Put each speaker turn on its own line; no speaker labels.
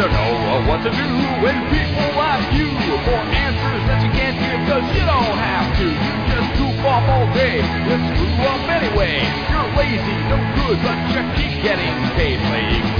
don't know what to do when people like you for answers that you can't give because you don't have to. You just goof off all day, you screw up anyway. You're lazy, no good, but you keep getting paid. Playing